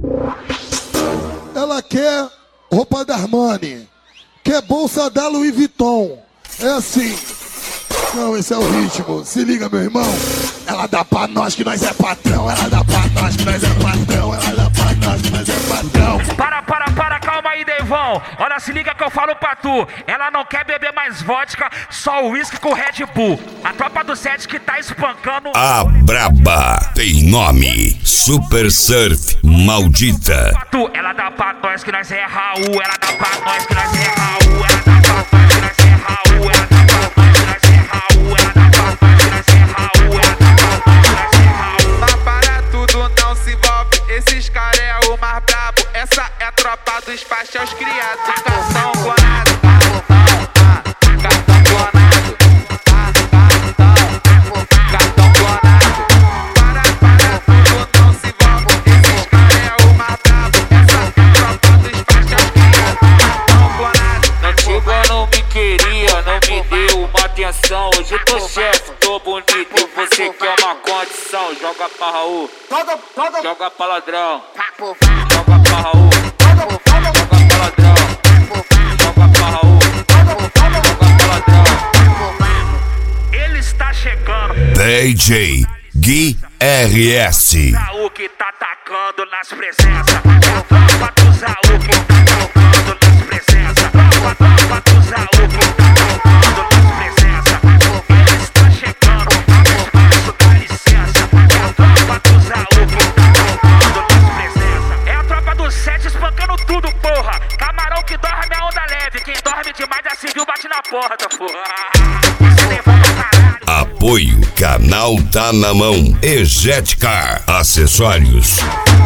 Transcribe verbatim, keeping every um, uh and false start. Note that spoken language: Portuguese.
Ela quer roupa da Armani, quer bolsa da Louis Vuitton. É assim. Não, esse é o ritmo. Se liga, meu irmão. Ela dá pra nós que nós é patrão. Ela dá pra nós que nós é patrão. Ela dá pra nós que nós é patrão. Para, para, para, calma aí, Devon. Olha, se liga que eu falo pra tu. Ela não quer beber mais vodka, só uísque com Red Bull. A tropa do set que tá espancando. A braba tem nome. Super Surf Maldita. Ela dá pra nós que nós é Raul. Ela dá pra nós que nós é Raul. Ela dá pra nós que nós é Raul. Ela dá pra nós que nós é Raul. Ela dá pra nós que nós é Raul. Ela dá pra nós que nós é Raul. Mas para tudo, não se envolve. Esses caras é o mais brabo. Essa é a tropa dos faixas criados. Cartão clonado, cartão clonado, cartão clonado. Para, para tudo, não se envolve. Esses caras é o mais brabo. Essa é a tropa dos faixas criados. Cartão clonado. Antiga não me queria, não me deu uma atenção. Hoje eu tô chefe, tô bonito. Você quer uma condição? Joga pra Raul, joga pra ladrão. Joga pra Raul, joga pra ladrão. Joga pra Raul, joga pra ladrão. Ele está chegando. D J Gui R S. Zaú que tá atacando nas presenças. É a tropa do Zaú que tá atacando nas presenças. Tropa, tropa do Zaú que tá atacando nas presenças. Ele está chegando, espaço, dá licença. É a tropa do Zaú que tá atacando nas presenças. É a tropa do set espancando tudo, porra. Camarão que dorme é onda leve. Quem dorme demais já se viu, bate na porta, porra. Isso levanta caralho. Apoio Canal Tá Na Mão. Ejetcar Acessórios.